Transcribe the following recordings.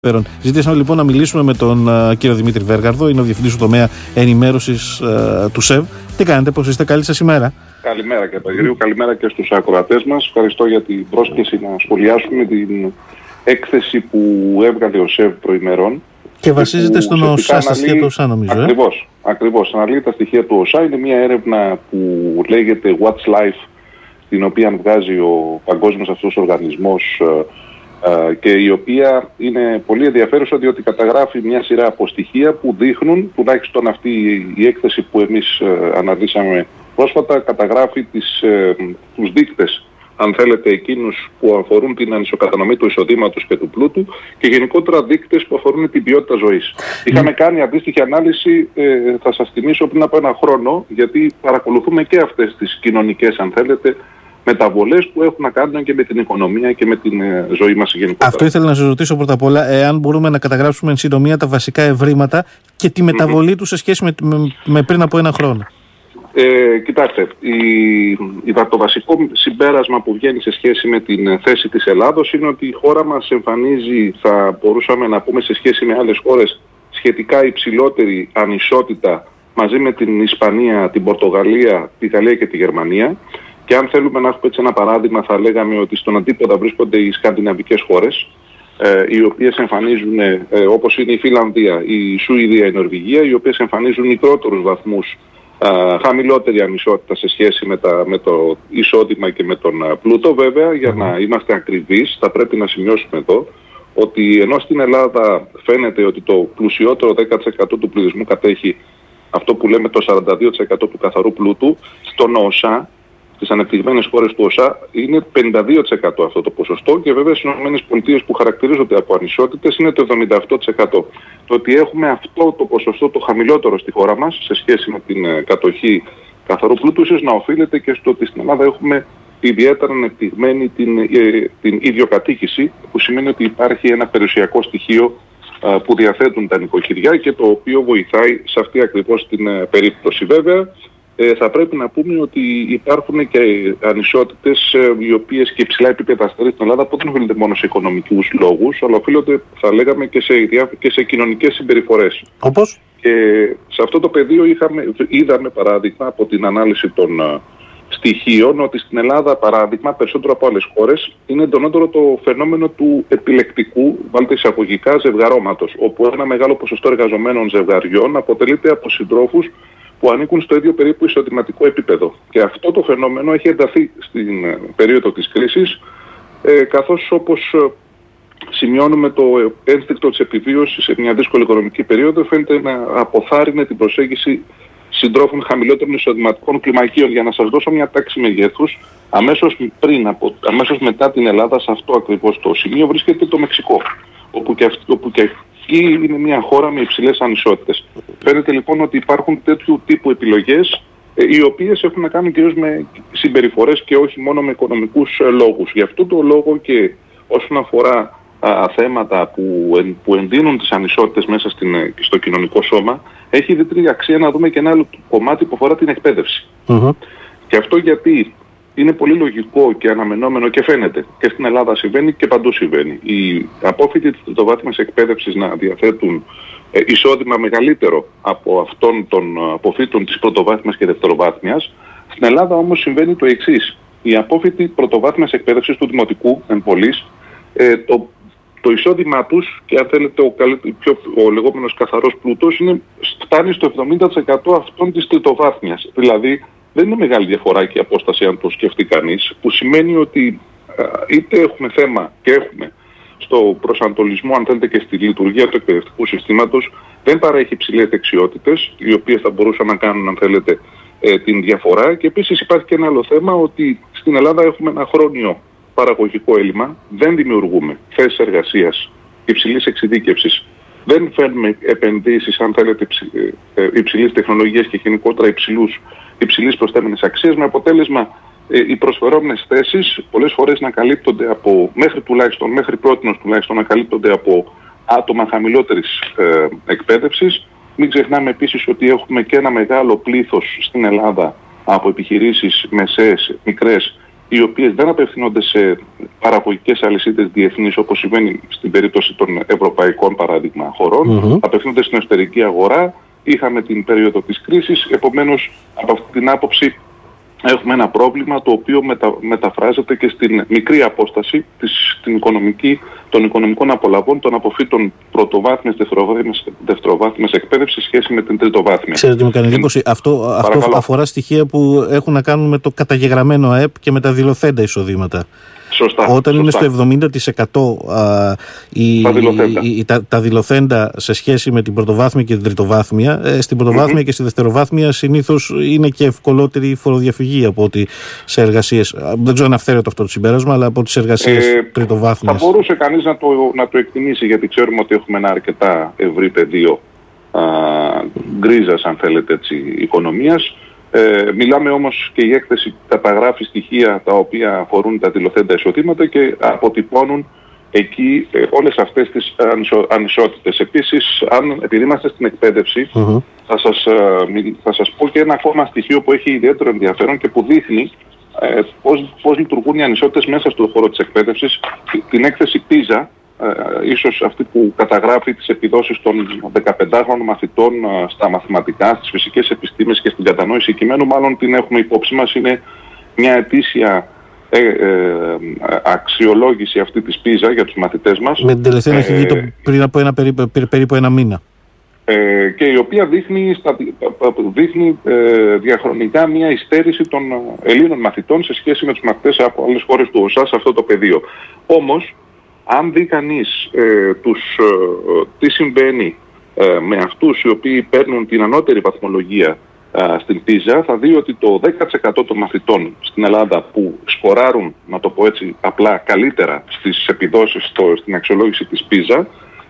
Ζήτησαμε λοιπόν να μιλήσουμε με τον κύριο Δημήτρη Βέργαρδο, είναι ο διευθυντής του τομέα ενημέρωσης του ΣΕΒ. Τι κάνετε, πώς είστε, καλή σας ημέρα. Καλημέρα και Παγρίου, καλημέρα και στους ακροατές μας. Ευχαριστώ για την πρόσκληση να σχολιάσουμε την έκθεση που έβγαλε ο ΣΕΒ προημερών. Και βασίζεται στον ΟΣΑ, στα στοιχεία του ΟΣΑ νομίζω. Ακριβώς. Αναλύει τα στοιχεία του ΟΣΑ. Είναι μια έρευνα που λέγεται What's Life, την οποία βγάζει ο παγκόσμιος αυτός οργανισμός και η οποία είναι πολύ ενδιαφέρουσα διότι καταγράφει μια σειρά από στοιχεία που δείχνουν, τουλάχιστον αυτή η έκθεση που εμείς αναλύσαμε πρόσφατα, καταγράφει τους δείκτες, αν θέλετε, εκείνους που αφορούν την ανισοκατανομή του εισοδήματος και του πλούτου και γενικότερα δείκτες που αφορούν την ποιότητα ζωής. Είχαμε κάνει αντίστοιχη ανάλυση, θα σας θυμίσω, πριν από ένα χρόνο, γιατί παρακολουθούμε και αυτές τις κοινωνικές, αν θέλετε, μεταβολές που έχουν να κάνουν και με την οικονομία και με την ζωή μας γενικότερα. Αυτό ήθελα να σας ρωτήσω πρώτα απ' όλα, εάν μπορούμε να καταγράψουμε εν συντομία τα βασικά ευρήματα και τη μεταβολή του σε σχέση με πριν από ένα χρόνο. Κοιτάξτε, το βασικό συμπέρασμα που βγαίνει σε σχέση με την θέση της Ελλάδος είναι ότι η χώρα μας εμφανίζει, θα μπορούσαμε να πούμε σε σχέση με άλλες χώρες, σχετικά υψηλότερη ανισότητα μαζί με την Ισπανία, την Πορτογαλία, τη Γαλλία και τη Γερμανία. Και αν θέλουμε να έχουμε έτσι ένα παράδειγμα, θα λέγαμε ότι στον αντίποδα βρίσκονται οι σκανδιναβικές χώρες, οι οποίες εμφανίζουν, όπως είναι η Φιλανδία, η Σουηδία, η Νορβηγία, οι οποίες εμφανίζουν μικρότερους βαθμούς, χαμηλότερη ανισότητα σε σχέση με το εισόδημα και με τον πλούτο. Βέβαια, για να είμαστε ακριβείς, θα πρέπει να σημειώσουμε εδώ ότι ενώ στην Ελλάδα φαίνεται ότι το πλουσιότερο 10% του πληθυσμού κατέχει αυτό που λέμε το 42% του καθαρού πλούτου, στον ΟΣΑ, στις ανεπτυγμένες χώρες του ΟΣΑ, είναι 52% αυτό το ποσοστό και βέβαια στις ΗΠΑ που χαρακτηρίζονται από ανισότητες είναι το 78%. Το ότι έχουμε αυτό το ποσοστό το χαμηλότερο στη χώρα μας σε σχέση με την κατοχή καθαρού πλούτου ίσως να οφείλεται και στο ότι στην Ελλάδα έχουμε ιδιαίτερα ανεπτυγμένη την ιδιοκατοίκηση, που σημαίνει ότι υπάρχει ένα περιουσιακό στοιχείο που διαθέτουν τα νοικοκυριά και το οποίο βοηθάει σε αυτή ακριβώς την περίπτωση. Βέβαια, θα πρέπει να πούμε ότι υπάρχουν και ανισότητες οι οποίες και υψηλά επίπεδα αστερής στην Ελλάδα που δεν οφείλονται μόνο σε οικονομικούς λόγους, αλλά οφείλονται, θα λέγαμε, και σε κοινωνικές συμπεριφορές. Όπως? Και σε αυτό το πεδίο είδαμε παράδειγμα από την ανάλυση των στοιχείων ότι στην Ελλάδα, παράδειγμα, περισσότερο από άλλες χώρες, είναι εντονότερο το φαινόμενο του επιλεκτικού, βάλτε εισαγωγικά, ζευγαρώματος, όπου ένα μεγάλο ποσοστό εργαζομένων ζευγαριών αποτελείται από συντρόφους που ανήκουν στο ίδιο περίπου εισοδηματικό επίπεδο. Και αυτό το φαινόμενο έχει ενταθεί στην περίοδο της κρίσης, καθώς όπως σημειώνουμε το ένστικτο της επιβίωσης σε μια δύσκολη οικονομική περίοδο φαίνεται να αποθάρρυνε την προσέγγιση συντρόφων χαμηλότερων εισοδηματικών κλιμακίων. Για να σας δώσω μια τάξη μεγέθους, αμέσως μετά την Ελλάδα, σε αυτό ακριβώς το σημείο, βρίσκεται το Μεξικό, όπου και εκεί είναι μια χώρα με υψηλές ανισότητες. Φαίνεται λοιπόν ότι υπάρχουν τέτοιου τύπου επιλογές, οι οποίες έχουν να κάνουν κυρίως με συμπεριφορές και όχι μόνο με οικονομικούς λόγους. Γι' αυτό το λόγο και όσον αφορά θέματα που εντείνουν τις ανισότητες μέσα στο κοινωνικό σώμα, έχει ιδιαίτερη αξία να δούμε και ένα άλλο κομμάτι που αφορά την εκπαίδευση. Και αυτό γιατί είναι πολύ λογικό και αναμενόμενο και φαίνεται και στην Ελλάδα συμβαίνει και παντού συμβαίνει. Οι απόφοιτοι της τριτοβάθμιας εκπαίδευσης να διαθέτουν εισόδημα μεγαλύτερο από αυτών των αποφύτων της πρωτοβάθμιας και δευτεροβάθμιας. Στην Ελλάδα όμως συμβαίνει το εξής. Οι απόφοιτοι πρωτοβάθμιας εκπαίδευσης του δημοτικού εν πολλής, το εισόδημά τους και αν θέλετε ο λεγόμενος καθαρός πλούτος φτάνει στο 70% αυτών της τριτοβάθμιας. Δηλαδή δεν είναι μεγάλη διαφορά και η απόσταση αν το σκεφτεί κανείς, που σημαίνει ότι είτε έχουμε θέμα και έχουμε στο προσανατολισμό, αν θέλετε, και στη λειτουργία του εκπαιδευτικού συστήματος, δεν παρέχει υψηλές δεξιότητες, οι οποίες θα μπορούσαν να κάνουν, αν θέλετε, την διαφορά. Και επίσης υπάρχει και ένα άλλο θέμα, ότι στην Ελλάδα έχουμε ένα χρόνιο παραγωγικό έλλειμμα, δεν δημιουργούμε θέσεις εργασίας υψηλής εξειδίκευσης, δεν φέρνουμε επενδύσεις, αν θέλετε, υψηλής τεχνολογίας και γενικότερα υψηλής προστέμενης αξίας, με αποτέλεσμα οι προσφερόμενες θέσεις πολλές φορές να καλύπτονται μέχρι πρότινος τουλάχιστον να καλύπτονται από άτομα χαμηλότερης εκπαίδευσης. Μην ξεχνάμε επίσης ότι έχουμε και ένα μεγάλο πλήθος στην Ελλάδα από επιχειρήσεις μεσαίες, μικρές, οι οποίες δεν απευθύνονται σε παραγωγικές αλυσίδες διεθνείς, όπως συμβαίνει στην περίπτωση των ευρωπαϊκών παράδειγμα χωρών, απευθύνονται στην εσωτερική αγορά. Είχαμε την περίοδο της κρίσης, επομένως από αυτή την άποψη έχουμε ένα πρόβλημα το οποίο μεταφράζεται και στην μικρή απόσταση των οικονομικών απολαβών των αποφύτων πρωτοβάθμιας, δευτεροβάθμιας εκπαίδευσης σε σχέση με την τριτοβάθμια. Ξέρετε, μου κάνει εντύπωση. Αυτό αφορά στοιχεία που έχουν να κάνουν με το καταγεγραμμένο ΑΕΠ και με τα δηλωθέντα εισοδήματα. Σωστά. Όταν είναι στο 70% τα δηλωθέντα σε σχέση με την πρωτοβάθμια και την τριτοβάθμια, στην πρωτοβάθμια και στη δευτεροβάθμια συνήθως είναι και ευκολότερη η φοροδιαφυγή από ότι σε εργασίες. Δεν ξέρω αν αυθαίρετο αυτό το συμπέρασμα, αλλά από τις εργασίες τριτοβάθμιας. Θα μπορούσε κανείς να το εκτιμήσει, γιατί ξέρουμε ότι έχουμε ένα αρκετά ευρύ πεδίο γκρίζας, αν θέλετε έτσι, οικονομίας. Μιλάμε όμως και η έκθεση καταγράφει στοιχεία τα οποία αφορούν τα δηλωθέντα εισοδήματα και αποτυπώνουν εκεί όλες αυτές τις ανισότητες. Επίσης, επειδή είμαστε στην εκπαίδευση, θα σας πω και ένα ακόμα στοιχείο που έχει ιδιαίτερο ενδιαφέρον και που δείχνει πώς λειτουργούν οι ανισότητες μέσα στον χώρο της εκπαίδευσης. Την έκθεση PISA, ίσως αυτή που καταγράφει τις επιδόσεις των 15χρονων μαθητών στα μαθηματικά, στις φυσικές επιστήμες και στην κατανόηση κειμένου, μάλλον την έχουμε υπόψη μας, είναι μια ετήσια αξιολόγηση αυτή της PISA για τους μαθητές μας. Με την τελευταία έχει βγει πριν από περίπου ένα μήνα. Και η οποία δείχνει διαχρονικά μια υστέρηση των Ελλήνων μαθητών σε σχέση με τους μαθητές από άλλες χώρες του ΟΣΑ σε αυτό το πεδίο. Όμως, αν δει κανείς τι συμβαίνει με αυτούς οι οποίοι παίρνουν την ανώτερη βαθμολογία στην PISA, θα δει ότι το 10% των μαθητών στην Ελλάδα που σκοράρουν, να το πω έτσι απλά, καλύτερα στις επιδόσεις στην αξιολόγηση της PISA,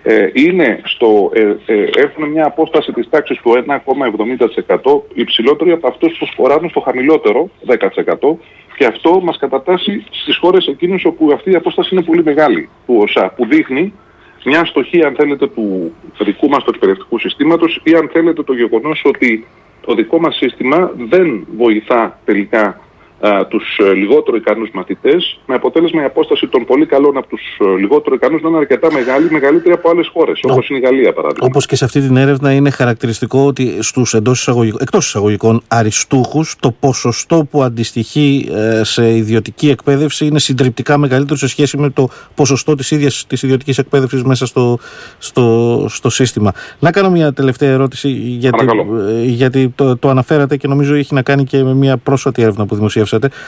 έχουν μια απόσταση της τάξης του 1,70% υψηλότερη από αυτούς που σκοράρουν στο χαμηλότερο 10%, και αυτό μας κατατάσσει στις χώρες εκείνες όπου αυτή η απόσταση είναι πολύ μεγάλη του ΟΣΑ, που δείχνει μια στοχή, αν θέλετε, του δικού μας του εκπαιδευτικού συστήματος, ή αν θέλετε το γεγονός ότι το δικό μας σύστημα δεν βοηθά τελικά τους λιγότερο ικανούς μαθητές, με αποτέλεσμα η απόσταση των πολύ καλών από τους λιγότερο ικανούς να είναι αρκετά μεγάλη, μεγαλύτερη από άλλες χώρες, όπως είναι η Γαλλία παράδειγμα. Όπως και σε αυτή την έρευνα είναι χαρακτηριστικό ότι στους εκτός εισαγωγικών αριστούχους το ποσοστό που αντιστοιχεί σε ιδιωτική εκπαίδευση είναι συντριπτικά μεγαλύτερο σε σχέση με το ποσοστό της ίδιας της ιδιωτικής εκπαίδευσης μέσα στο σύστημα. Να κάνω μια τελευταία ερώτηση, γιατί το αναφέρατε και νομίζω έχει να κάνει και με μια πρόσφατη έρευνα που δημοσίευσε.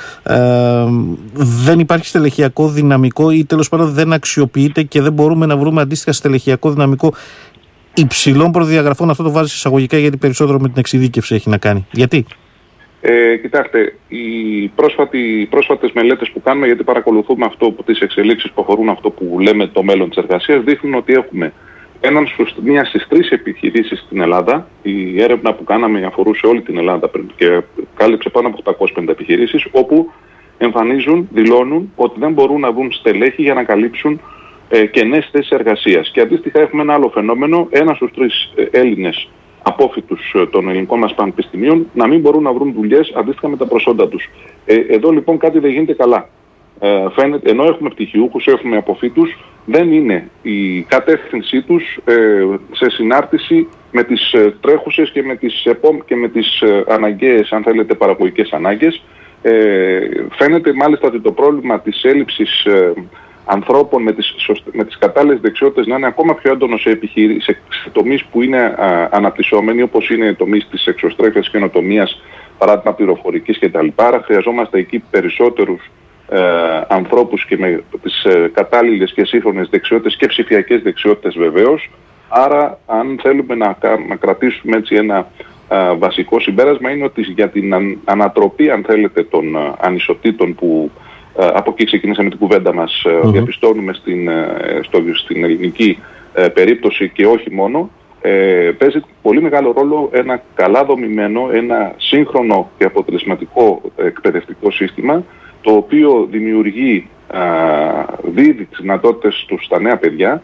Δεν υπάρχει στελεχειακό δυναμικό, ή τέλος πάντων δεν αξιοποιείται και δεν μπορούμε να βρούμε αντίστοιχα στελεχειακό δυναμικό υψηλών προδιαγραφών. Αυτό το βάζει εισαγωγικά, γιατί περισσότερο με την εξειδίκευση έχει να κάνει. Γιατί? Κοιτάξτε, οι πρόσφατες μελέτες που κάνουμε, γιατί παρακολουθούμε τις εξελίξεις που αφορούν αυτό που λέμε το μέλλον της εργασίας, δείχνουν ότι έχουμε μία στις 3 επιχειρήσεις στην Ελλάδα. Η έρευνα που κάναμε αφορούσε όλη την Ελλάδα και κάλυψε πάνω από 850 επιχειρήσεις, όπου δηλώνουν ότι δεν μπορούν να βρουν στελέχη για να καλύψουν κενές θέσεις εργασίας. Και αντίστοιχα έχουμε ένα άλλο φαινόμενο, 1 στους 3 Έλληνες απόφοιτους των ελληνικών μας πανεπιστημίων να μην μπορούν να βρουν δουλειές αντίστοιχα με τα προσόντα τους. Εδώ λοιπόν κάτι δεν γίνεται καλά. Φαίνεται, ενώ έχουμε πτυχιούχους, έχουμε αποφύτους, δεν είναι η κατεύθυνσή τους σε συνάρτηση με τις τρέχουσες και με τις αναγκαίες, αν θέλετε, παραγωγικές ανάγκες. Φαίνεται μάλιστα ότι το πρόβλημα της έλλειψης ανθρώπων με τις κατάλληλες δεξιότητες να είναι ακόμα πιο έντονο σε τομείς που είναι αναπτυσσόμενοι, όπως είναι τομείς της εξωστρέφειας, καινοτομίας, παράδειγμα πληροφορικής κτλ. Άρα χρειαζόμαστε εκεί περισσότερους ανθρώπους και με τις κατάλληλες και σύγχρονες δεξιότητες και ψηφιακές δεξιότητες βεβαίως. Άρα, αν θέλουμε να κρατήσουμε έτσι ένα βασικό συμπέρασμα, είναι ότι για την ανατροπή, αν θέλετε, των ανισοτήτων που από εκεί ξεκινήσαμε την κουβέντα μας, διαπιστώνουμε στην ελληνική περίπτωση και όχι μόνο, παίζει πολύ μεγάλο ρόλο ένα καλά δομημένο, ένα σύγχρονο και αποτελεσματικό εκπαιδευτικό σύστημα, το οποίο δίδει τις δυνατότητες στα νέα παιδιά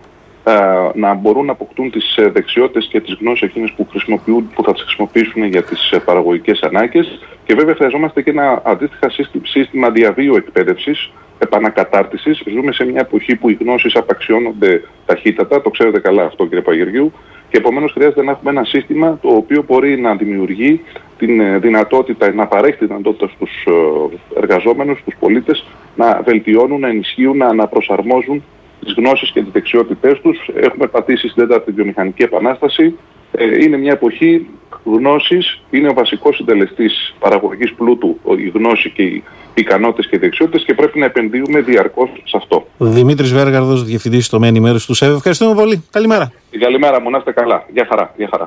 να μπορούν να αποκτούν τις δεξιότητες και τις γνώσεις εκείνες που θα τις χρησιμοποιήσουν για τις παραγωγικές ανάγκες. Και βέβαια χρειαζόμαστε και ένα αντίστοιχα σύστημα διαβίου εκπαίδευσης, επανακατάρτισης. Ζούμε σε μια εποχή που οι γνώσεις απαξιώνονται ταχύτατα, το ξέρετε καλά αυτό κύριε Παγεργίου, και επομένως χρειάζεται να έχουμε ένα σύστημα το οποίο μπορεί να δημιουργεί την δυνατότητα, να παρέχει τη δυνατότητα στους εργαζόμενους, στους πολίτες, να βελτιώνουν, να ενισχύουν, να αναπροσαρμόζουν τις γνώσεις και τις δεξιότητές τους. Έχουμε πατήσει στην 4η βιομηχανική επανάσταση. Είναι μια εποχή γνώσης, είναι ο βασικός συντελεστής παραγωγής πλούτου, η γνώση και οι ικανότητες και οι δεξιότητες, και πρέπει να επενδύουμε διαρκώς σε αυτό. Δημήτρης Βέργαρδος, Διευθυντής τομέα ενημέρωσης του ΣΕΒ. Ευχαριστούμε πολύ. Καλημέρα. Καλημέρα μου, να είστε καλά. Γεια χαρά.